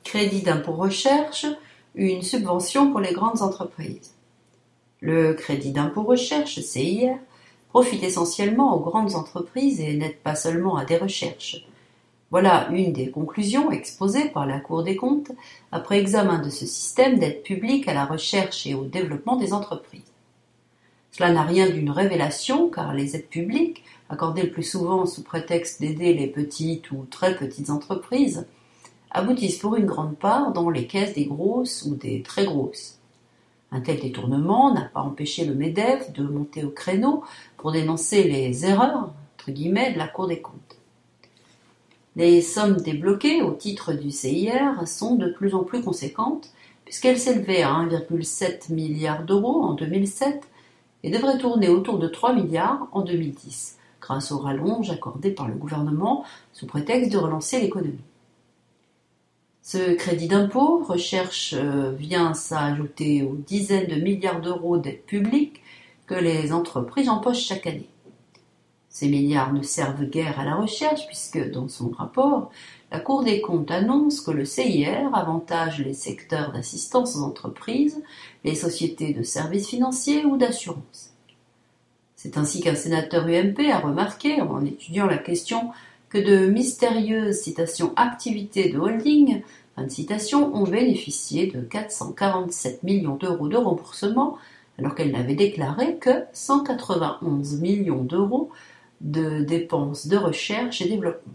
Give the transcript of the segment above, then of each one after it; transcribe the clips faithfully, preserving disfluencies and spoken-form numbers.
Crédit d'impôt recherche, une subvention pour les grandes entreprises. Le crédit d'impôt recherche, C I R, profite essentiellement aux grandes entreprises et n'aide pas seulement à des recherches. Voilà une des conclusions exposées par la Cour des comptes après examen de ce système d'aide publique à la recherche et au développement des entreprises. Cela n'a rien d'une révélation car les aides publiques, accordées le plus souvent sous prétexte d'aider les petites ou très petites entreprises, aboutissent pour une grande part dans les caisses des grosses ou des très grosses. Un tel détournement n'a pas empêché le MEDEF de monter au créneau pour dénoncer les erreurs entre guillemets, de la Cour des comptes. Les sommes débloquées au titre du C I R sont de plus en plus conséquentes puisqu'elles s'élevaient à un virgule sept milliard d'euros en deux mille sept et devraient tourner autour de trois milliards en deux mille dix, grâce aux rallonges accordées par le gouvernement sous prétexte de relancer l'économie. Ce crédit d'impôt recherche vient s'ajouter aux dizaines de milliards d'euros d'aides publiques que les entreprises empochent chaque année. Ces milliards ne servent guère à la recherche puisque, dans son rapport, la Cour des comptes annonce que le C I R avantage les secteurs d'assistance aux entreprises, les sociétés de services financiers ou d'assurance. C'est ainsi qu'un sénateur U M P a remarqué, en étudiant la question, que de mystérieuses citations activités de holding, fin de citation, ont bénéficié de quatre cent quarante-sept millions d'euros de remboursement, alors qu'elles n'avaient déclaré que cent quatre-vingt-onze millions d'euros de dépenses de recherche et développement.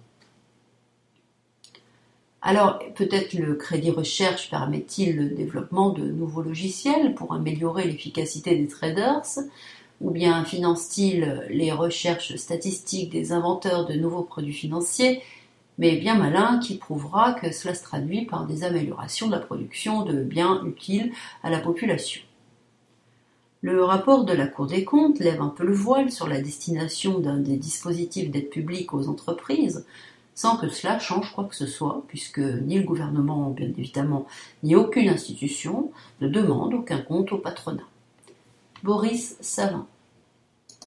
Alors, peut-être le crédit recherche permet-il le développement de nouveaux logiciels pour améliorer l'efficacité des traders, ou bien finance-t-il les recherches statistiques des inventeurs de nouveaux produits financiers, mais bien malin qui prouvera que cela se traduit par des améliorations de la production de biens utiles à la population. Le rapport de la Cour des comptes lève un peu le voile sur la destination d'un des dispositifs d'aide publique aux entreprises, sans que cela change quoi que ce soit, puisque ni le gouvernement, bien évidemment, ni aucune institution ne demande aucun compte au patronat. Boris Savin.